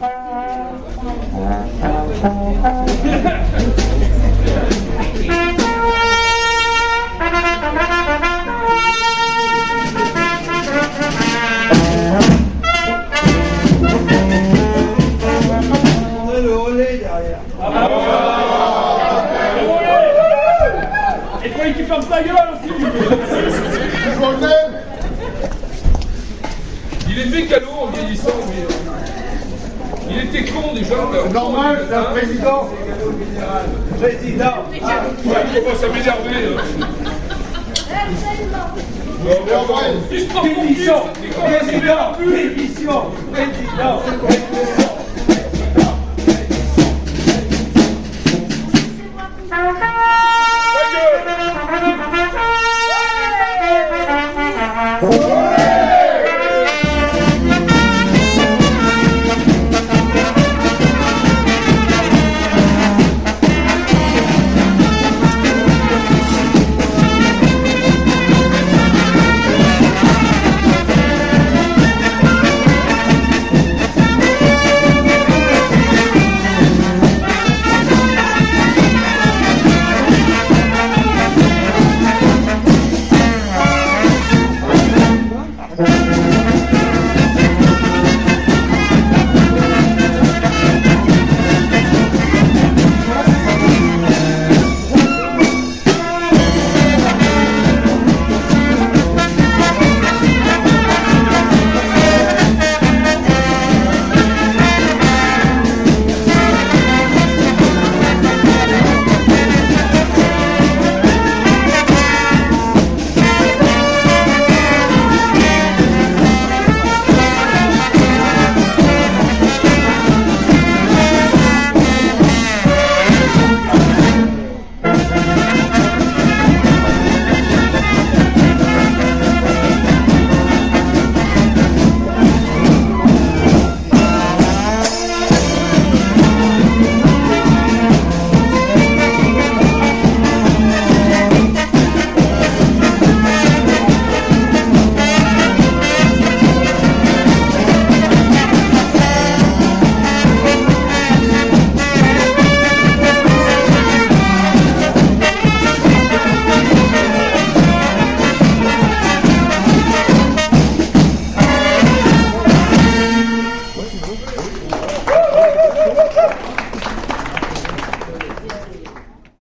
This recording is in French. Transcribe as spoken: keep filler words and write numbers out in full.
Et toi qui ferme ta gueule aussi. Je vois le même. Il était cadeau en vieillissant, mais il était con déjà. C'est normal, c'est un président. Président. Il commence à m'énerver. Et en vrai, Démission. Président. Démission. Président.